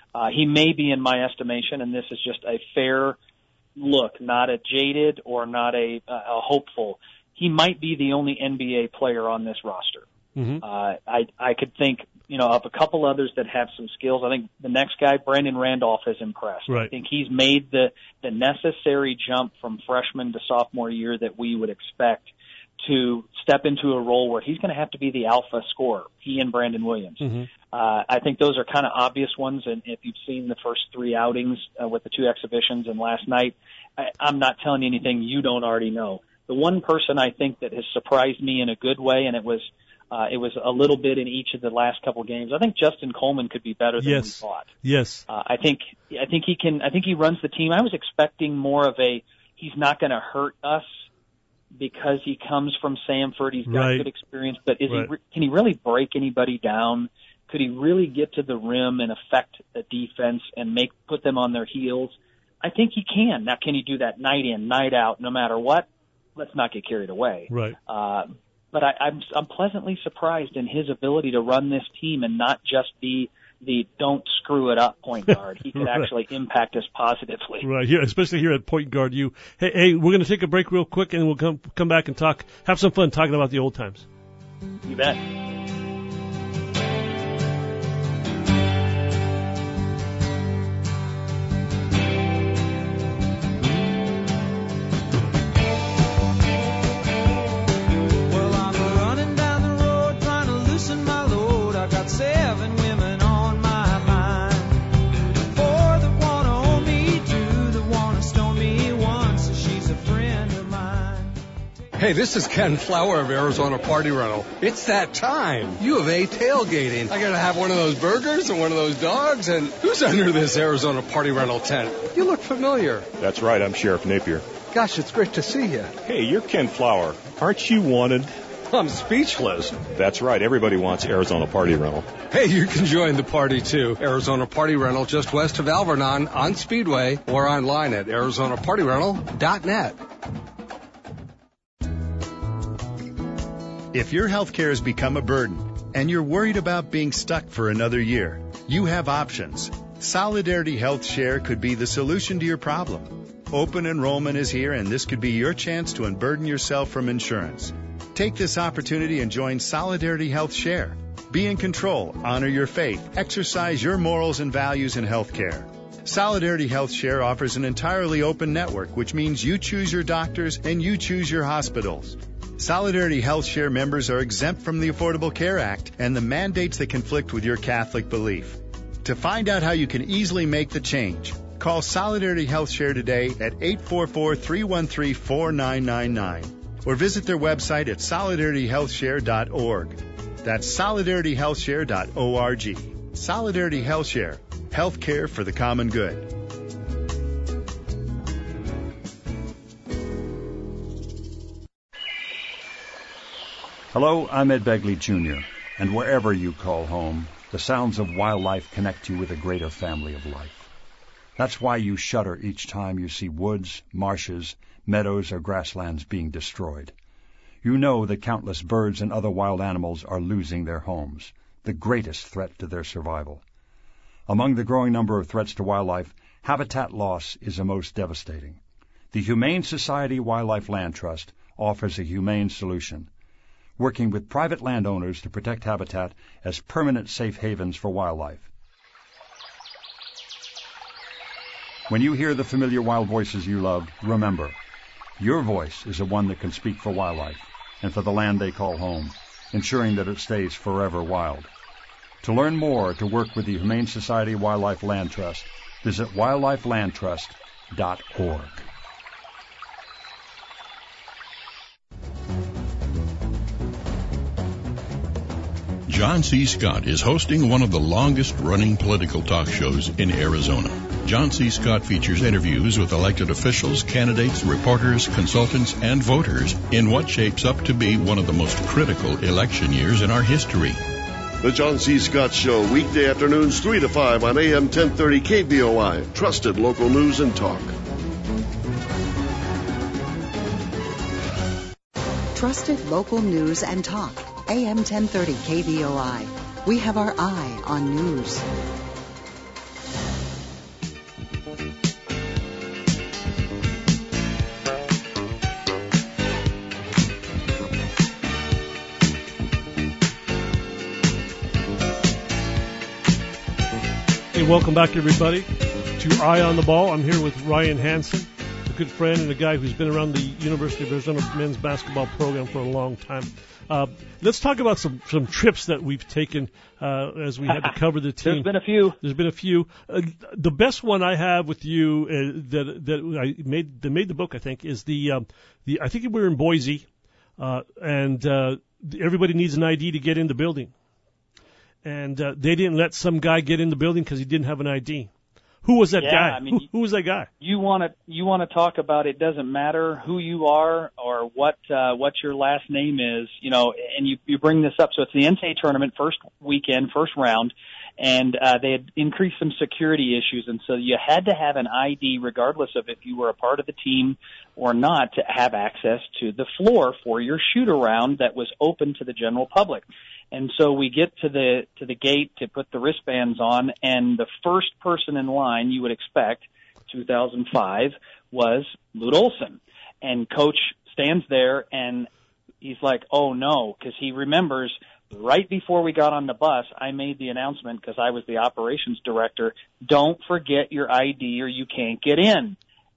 Uh, he may be, in my estimation, and this is just a fair look, not a jaded or not a, a hopeful, he might be the only N B A player on this roster. Mm-hmm. Uh, I, I could think, you know, of a couple others that have some skills. I think the next guy, Brandon Randolph, has impressed. Right. I think he's made the, the necessary jump from freshman to sophomore year that we would expect to step into a role where he's going to have to be the alpha scorer, he and Brandon Williams. Mm-hmm. Uh, I think those are kind of obvious ones, and if you've seen the first three outings uh, with the two exhibitions and last night, I, I'm not telling you anything you don't already know. The one person I think that has surprised me in a good way, and it was uh, it was a little bit in each of the last couple games, I think Justin Coleman could be better than yes. we thought. Yes. Uh, I think I think he can. I think he runs the team. I was expecting more of a he's not going to hurt us because he comes from Samford. He's got right. good experience, but is right. he? Can he really break anybody down? Could he really get to the rim and affect a defense and make put them on their heels? I think he can. Now, can he do that night in, night out, no matter what? Let's not get carried away. Right. Uh, but I, I'm, I'm pleasantly surprised in his ability to run this team and not just be the don't screw it up point guard. He could right. actually impact us positively. Right here, especially here at Point Guard U. Hey, hey, we're going to take a break real quick, and we'll come come back and talk. Have some fun talking about the old times. You bet. Hey, this is Ken Flower of Arizona Party Rental. It's that time. U of A tailgating. I gotta have one of those burgers and one of those dogs. And who's under this Arizona Party Rental tent? You look familiar. That's right. I'm Sheriff Napier. Gosh, it's great to see you. Hey, you're Ken Flower. Aren't you wanted? I'm speechless. That's right. Everybody wants Arizona Party Rental. Hey, you can join the party too. Arizona Party Rental just west of Alvernon on Speedway or online at arizona party rental dot net. If your health care has become a burden and you're worried about being stuck for another year, you have options. Solidarity Health Share could be the solution to your problem. Open enrollment is here, and this could be your chance to unburden yourself from insurance. Take this opportunity and join Solidarity Health Share. Be in control, honor your faith, exercise your morals and values in health care. Solidarity Health Share offers an entirely open network, which means you choose your doctors and you choose your hospitals. Solidarity Health Share members are exempt from the Affordable Care Act and the mandates that conflict with your Catholic belief. To find out how you can easily make the change, call Solidarity Health Share today at eight four four, three one three, four nine nine nine or visit their website at solidarity health share dot org. That's solidarity health share dot org. Solidarity Health Share, health care for the common good. Hello, I'm Ed Begley Junior, and wherever you call home, the sounds of wildlife connect you with a greater family of life. That's why you shudder each time you see woods, marshes, meadows, or grasslands being destroyed. You know that countless birds and other wild animals are losing their homes, the greatest threat to their survival. Among the growing number of threats to wildlife, habitat loss is the most devastating. The Humane Society Wildlife Land Trust offers a humane solution, working with private landowners to protect habitat as permanent safe havens for wildlife. When you hear the familiar wild voices you love, remember, your voice is the one that can speak for wildlife and for the land they call home, ensuring that it stays forever wild. To learn more or to work with the Humane Society Wildlife Land Trust, visit wildlife land trust dot org. John C. Scott is hosting one of the longest-running political talk shows in Arizona. John C. Scott features interviews with elected officials, candidates, reporters, consultants, and voters in what shapes up to be one of the most critical election years in our history. The John C. Scott Show, weekday afternoons three to five on A M ten thirty K V O I. Trusted local news and talk. Trusted local news and talk. A M ten thirty K V O I. We have our eye on news. Hey, welcome back, everybody, to Eye on the Ball. I'm here with Ryan Hansen, a good friend and a guy who's been around the University of Arizona men's basketball program for a long time. Uh, let's talk about some, some trips that we've taken uh, as we had to cover the team. There's been a few. There's been a few. Uh, the best one I have with you uh, that that I made that made the book, I think, is the um, the I think we were in Boise, uh, and uh, everybody needs an I D to get in the building, and uh, they didn't let some guy get in the building because he didn't have an I D. Who was that yeah, guy? I mean, who, who was that guy? You want to you want to talk about it doesn't matter who you are or what uh, what your last name is, you know, and you you bring this up. So it's the N C A A tournament, first weekend, first round, and uh, they had increased some security issues, and so you had to have an I D regardless of if you were a part of the team or not to have access to the floor for your shoot around that was open to the general public. And so we get to the to the gate to put the wristbands on, and the first person in line you would expect, two thousand five, was Lute Olson. And Coach stands there, and he's like, oh, no, because he remembers right before we got on the bus, I made the announcement because I was the operations director, don't forget your I D or you can't get in.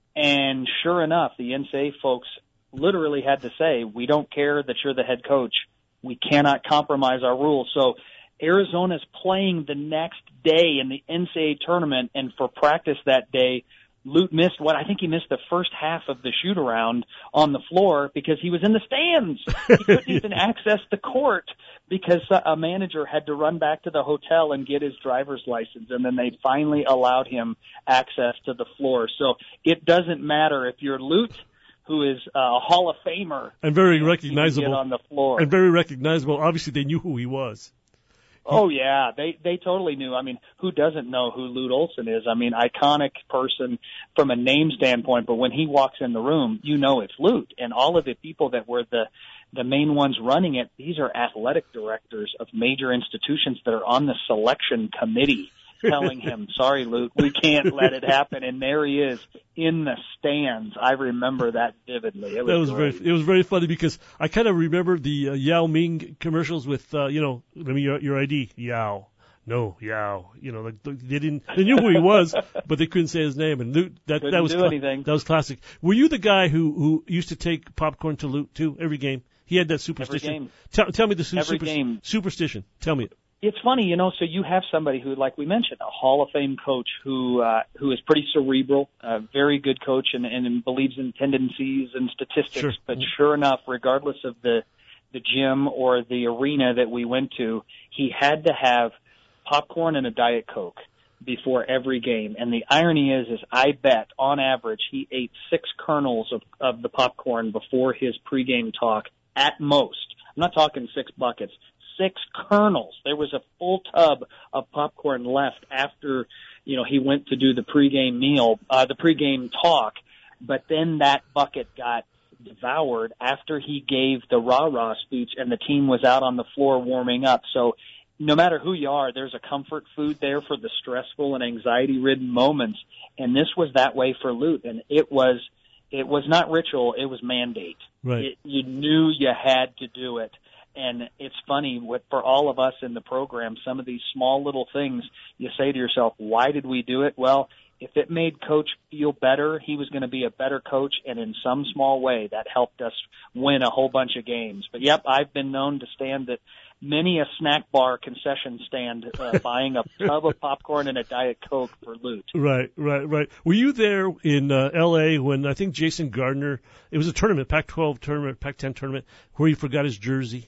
And sure enough, the N C A A folks literally had to say, we don't care that you're the head coach. We cannot compromise our rules. So Arizona's playing the next day in the N C A A tournament, and for practice that day, Lute missed what I think he missed the first half of the shoot around on the floor because he was in the stands. He couldn't even access the court because a manager had to run back to the hotel and get his driver's license, and then they finally allowed him access to the floor. So it doesn't matter if you're Lute, who is a Hall of Famer. And very recognizable. Get on the floor. And very recognizable. Obviously, they knew who he was. Oh, yeah. They they totally knew. I mean, who doesn't know who Lute Olson is? I mean, iconic person from a name standpoint, but when he walks in the room, you know it's Lute. And all of the people that were the, the main ones running it, these are athletic directors of major institutions that are on the selection committee, telling him, sorry, Lute, we can't let it happen. And there he is in the stands. I remember that vividly. It was, that was great. very, it was very funny because I kind of remember the uh, Yao Ming commercials with, uh, you know, let me your, your I D, Yao. No, Yao. You know, like, they didn't, they knew who he was, but they couldn't say his name. And Lute, that, couldn't that was, do cla- anything. that was classic. Were you the guy who, who used to take popcorn to Lute too, every game? He had that superstition. Every game. Tell, tell me the su- Every super, game. superstition. Tell me it. It's funny, you know, so you have somebody who, like we mentioned, a Hall of Fame coach who uh, who is pretty cerebral, a very good coach, and, and believes in tendencies and statistics. Sure. But sure enough, regardless of the the gym or the arena that we went to, he had to have popcorn and a Diet Coke before every game. And the irony is, is I bet on average he ate six kernels of, of the popcorn before his pregame talk at most. I'm not talking six buckets. Six kernels. There was a full tub of popcorn left after, you know, he went to do the pregame meal, uh, the pregame talk, but then that bucket got devoured after he gave the rah-rah speech and the team was out on the floor warming up. So no matter who you are, there's a comfort food there for the stressful and anxiety-ridden moments, and this was that way for Lute, and it was, it was not ritual, it was mandate. Right. It, you knew you had to do it. And it's funny, with, for all of us in the program, some of these small little things, you say to yourself, why did we do it? Well, if it made Coach feel better, he was going to be a better coach, and in some small way, that helped us win a whole bunch of games. But, yep, I've been known to stand at many a snack bar concession stand uh, buying a tub of popcorn and a Diet Coke for Lute. Right, right, right. Were you there in uh, L A when I think Jason Gardner, it was a tournament, Pac twelve tournament, Pac ten tournament, where he forgot his jersey?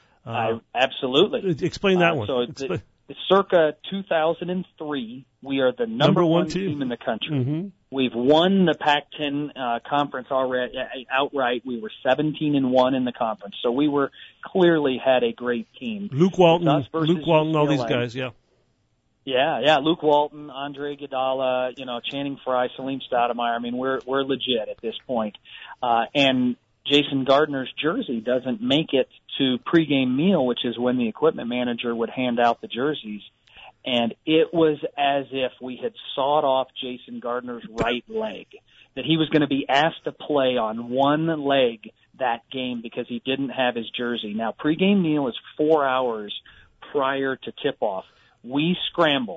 Uh, I, absolutely. Explain that uh, one. So it's, Expl- it's circa two thousand three. We are the number, number one, one team. team in the country. Mm-hmm. We've won the Pac ten uh, conference already outright. We were seventeen and one in the conference, so we were clearly had a great team. Luke Walton, Luke Walton, all these guys, yeah. Yeah, yeah. Luke Walton, Andre Iguodala, you know, Channing Frye, Salim Stoudemire. I mean, we're we're legit at this point. Uh, and Jason Gardner's jersey doesn't make it to pregame meal, which is when the equipment manager would hand out the jerseys. And it was as if we had sawed off Jason Gardner's right leg, that he was going to be asked to play on one leg that game because he didn't have his jersey. Now, pregame meal is four hours prior to tip-off. We scrambled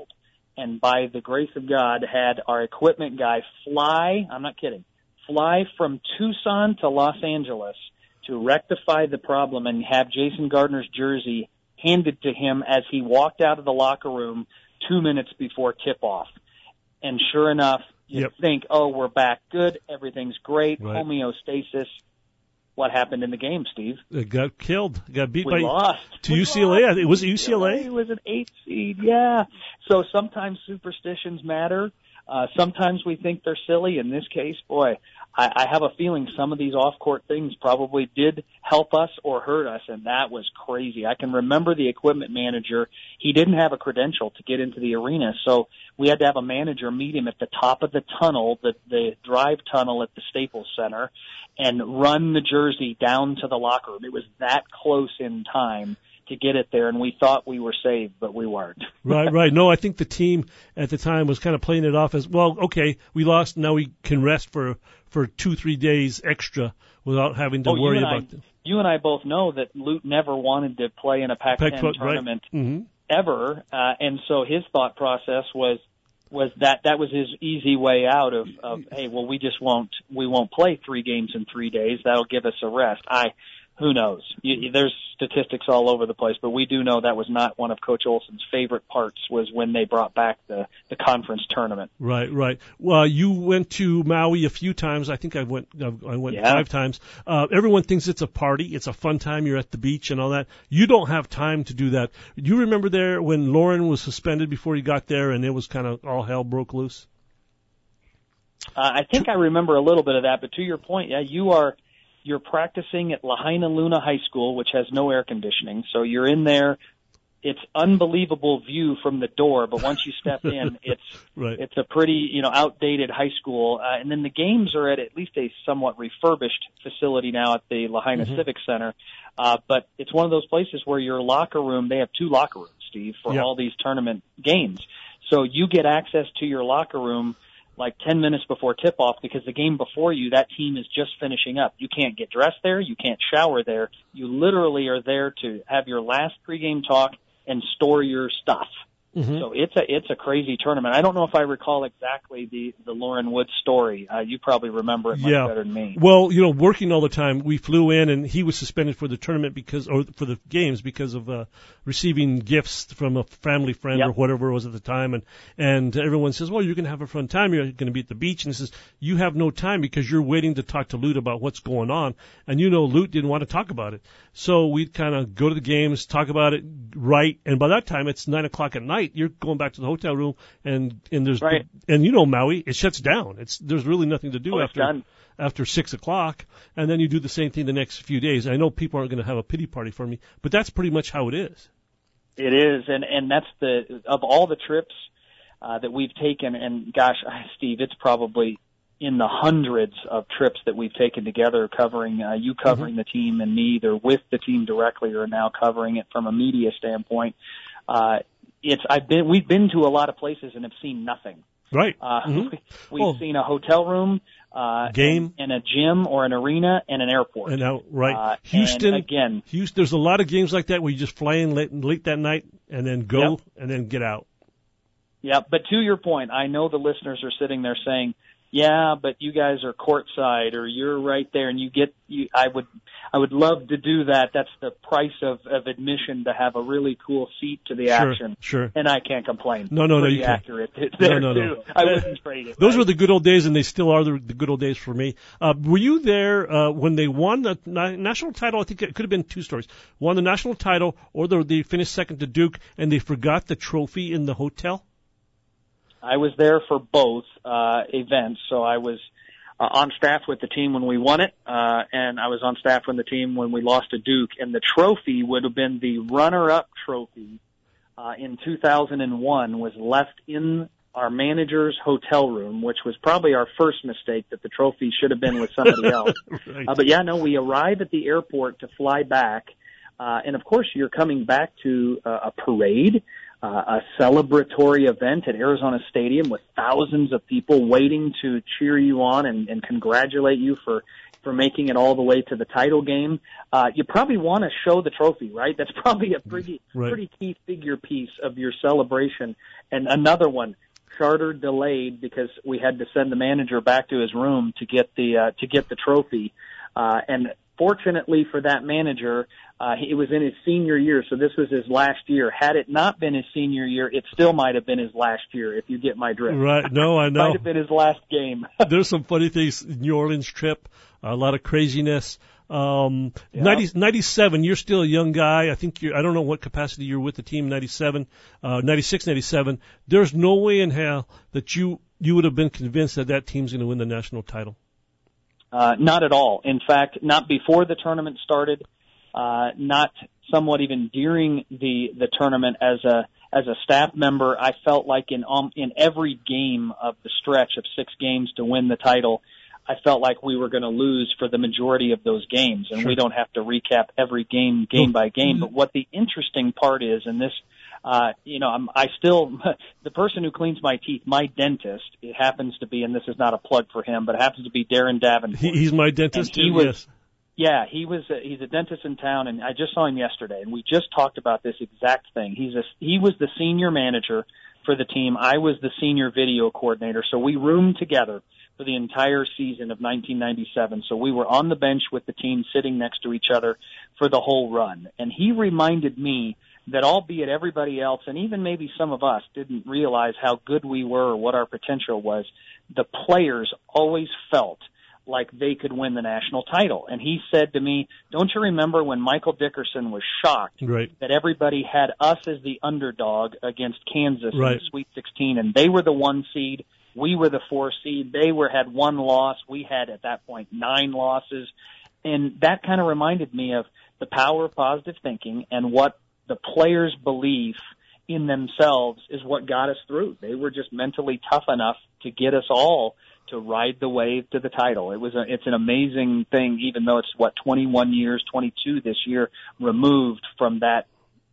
and by the grace of God, had our equipment guy fly, I'm not kidding, fly from Tucson to Los Angeles to rectify the problem and have Jason Gardner's jersey handed to him as he walked out of the locker room two minutes before tip-off. And sure enough, you Yep. think, oh, we're back good, everything's great, Right. homeostasis. What happened in the game, Steve? It got killed. Got beat We by lost. to We U C L A. lost. I think- Was it U C L A? It was an eight seed, yeah. So sometimes superstitions matter. Uh, sometimes we think they're silly. In this case, boy, I, I have a feeling some of these off-court things probably did help us or hurt us, and that was crazy. I can remember the equipment manager. He didn't have a credential to get into the arena, so we had to have a manager meet him at the top of the tunnel, the, the drive tunnel at the Staples Center, and run the jersey down to the locker room. It was that close in time to get it there, and we thought we were saved, but we weren't. Right, right. No, I think the team at the time was kind of playing it off as, well, okay, we lost, now we can rest for for two, three days extra without having to oh, worry you and about I, it. You and I both know that Lute never wanted to play in a Pac ten Pac- tournament right. Mm-hmm. ever, uh, and so his thought process was was that that was his easy way out of, of hey, well, we just won't we won't play three games in three days. That'll give us a rest. I Who knows? You, there's statistics all over the place, but we do know that was not one of Coach Olson's favorite parts, was when they brought back the, the conference tournament. Right, right. Well, you went to Maui a few times. I think I went I went Yeah. five times. Uh, everyone thinks it's a party. It's a fun time. You're at the beach and all that. You don't have time to do that. Do you remember there when Lauren was suspended before you got there and it was kind of all hell broke loose? Uh, I think I remember a little bit of that, but to your point, yeah, you are you're practicing at Lahaina Luna High School, which has no air conditioning, so you're in there. It's unbelievable view from the door, but once you step in, it's right. it's a pretty, you know, outdated high school. Uh, and then the games are at at least a somewhat refurbished facility now at the Lahaina Mm-hmm. Civic Center. Uh, but it's one of those places where your locker room, they have two locker rooms, Steve, for Yep. all these tournament games. So you get access to your locker room like ten minutes before tip-off, because the game before you, that team is just finishing up. You can't get dressed there. You can't shower there. You literally are there to have your last pregame talk and store your stuff. Mm-hmm. So it's a it's a crazy tournament. I don't know if I recall exactly the the Lauren Woods story. Uh, you probably remember it much Yeah. better than me. Well, you know, working all the time, we flew in and he was suspended for the tournament because, or for the games because of uh, receiving gifts from a family friend Yep. or whatever it was at the time. And and everyone says, well, you're going to have a fun time. You're going to be at the beach. And he says, you have no time because you're waiting to talk to Lute about what's going on. And you know, Lute didn't want to talk about it. So we'd kind of go to the games, talk about it, right. And by that time, it's nine o'clock at night. You're going back to the hotel room, and and there's Right. and you know Maui, it shuts down. It's there's really nothing to do Oh, it's after done. after six o'clock, and then you do the same thing the next few days. I know people aren't going to have a pity party for me, but that's pretty much how it is. It is, and and that's the of all the trips uh, that we've taken, and gosh, Steve, it's probably in the hundreds of trips that we've taken together, covering uh, you covering Mm-hmm. the team and me, either with the team directly or now covering it from a media standpoint. Uh, it's I've been we've been to a lot of places and have seen nothing. Right. Uh, Mhm. We've Well- seen a hotel room, uh, Game. and, and a gym or an arena and an airport. And now, right, Uh, Houston and again. Houston. There's a lot of games like that where you just fly in late, late that night and then go Yep. and then get out. Yeah, but to your point, I know the listeners are sitting there saying, "Yeah, but you guys are courtside, or you're right there, and you get." You, I would, I would love to do that. That's the price of, of admission, to have a really cool seat to the Sure, action. sure. And I can't complain. No, no, no, Pretty you can't. accurate. It's No, there no, no. too. I wouldn't trade it. Those right? were the good old days, and they still are the, the good old days for me. Uh, were you there uh, when they won the na- national title? I think it could have been two stories. Won the national title, or the, they finished second to Duke, and they forgot the trophy in the hotel? I was there for both uh, events, so I was uh, on staff with the team when we won it, uh, and I was on staff with the team when we lost to Duke. And the trophy would have been the runner-up trophy uh, in two thousand one, was left in our manager's hotel room, which was probably our first mistake, that the trophy should have been with somebody else. Right. Uh, but yeah, no, we arrive at the airport to fly back, uh, and of course you're coming back to uh, a parade. Uh, a celebratory event at Arizona Stadium with thousands of people waiting to cheer you on and, and congratulate you for for making it all the way to the title game. Uh, you probably want to show the trophy, right? That's probably a pretty, right. pretty key figure piece of your celebration. And another one, charter delayed because we had to send the manager back to his room to get the, uh, to get the trophy. Uh, and fortunately for that manager, uh, it was in his senior year, so this was his last year. Had it not been his senior year, it still might have been his last year, if you get my drift. Right, no, I know. Might have been his last game. There's some funny things. New Orleans trip, a lot of craziness. Um, Yeah. ninety, ninety-seven, you're still a young guy. I think you're, I don't know what capacity you're with the team, ninety-seven, uh, ninety-six, ninety-seven. There's no way in hell that you, you would have been convinced that that team's going to win the national title. Uh, not at all. In fact, not before the tournament started, uh, not somewhat even during the, the tournament as a, as a staff member. I felt like in, um, in every game of the stretch of six games to win the title, I felt like we were going to lose for the majority of those games. And Sure. we don't have to recap every game, game by game. But what the interesting part is, and this, Uh, you know, I'm, I still, the person who cleans my teeth, my dentist, it happens to be, and this is not a plug for him, but it happens to be Darren Davenport. He, he's my dentist And he too, was, yes. Yeah, he was, a, he's a dentist in town, and I just saw him yesterday, and we just talked about this exact thing. He's a, he was the senior manager for the team. I was the senior video coordinator, so we roomed together for the entire season of nineteen ninety-seven. So we were on the bench with the team sitting next to each other for the whole run. And he reminded me that albeit everybody else, and even maybe some of us, didn't realize how good we were or what our potential was, the players always felt like they could win the national title. And he said to me, don't you remember when Michael Dickerson was shocked Right. that everybody had us as the underdog against Kansas Right. in the Sweet sixteen, and they were the one seed, we were the four seed, they were had one loss, we had at that point nine losses. And that kind of reminded me of the power of positive thinking and what the players' belief in themselves is what got us through. They were just mentally tough enough to get us all to ride the wave to the title. It was a, it's an amazing thing, even though it's what, twenty-one years, twenty-two this year removed from that.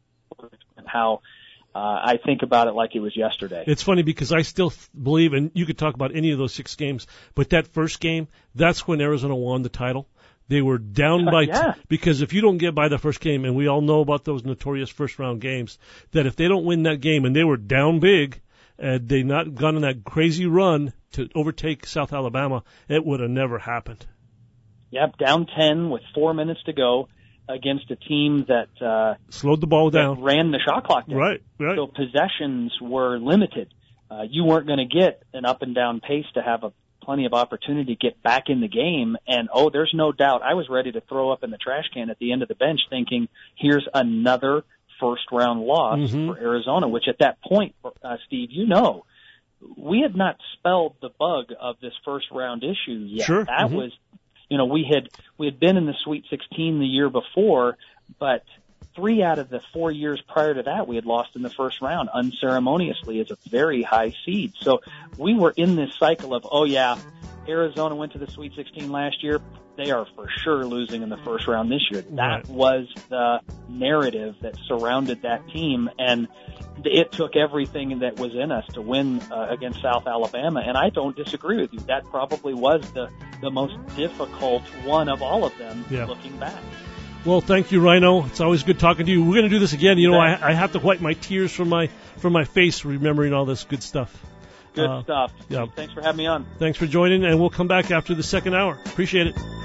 How uh, I think about it like it was yesterday. It's funny because I still th- believe, and you could talk about any of those six games, but that first game, that's when Arizona won the title. They were down by, Yeah. t- because if you don't get by the first game, and we all know about those notorious first round games, that if they don't win that game, and they were down big, and they not gone on that crazy run to overtake South Alabama, it would have never happened. Yep, down ten with four minutes to go against a team that uh, Slowed the ball that down. ran the shot clock down. Right, right. So possessions were limited. Uh, you weren't going to get an up and down pace to have a plenty of opportunity to get back in the game. And, oh, there's no doubt I was ready to throw up in the trash can at the end of the bench thinking, here's another first-round loss Mhm. for Arizona, which at that point, uh, Steve, you know, we had not spelled the bug of this first-round issue yet. Sure. That Mhm. was, you know, we had we had been in the Sweet sixteen the year before, but three out of the four years prior to that, we had lost in the first round unceremoniously as a very high seed. So we were in this cycle of, oh yeah, Arizona went to the Sweet sixteen last year. They are for sure losing in the first round this year. That Right. was the narrative that surrounded that team, and it took everything that was in us to win uh, against South Alabama. And I don't disagree with you. That probably was the, the most difficult one of all of them, Yeah. looking back. Well, thank you, Rhino. It's always good talking to you. We're going to do this again. You know, I, I have to wipe my tears from my from my face remembering all this good stuff. Good Uh, stuff. yeah. Thanks for having me on. Thanks for joining, and we'll come back after the second hour. Appreciate it.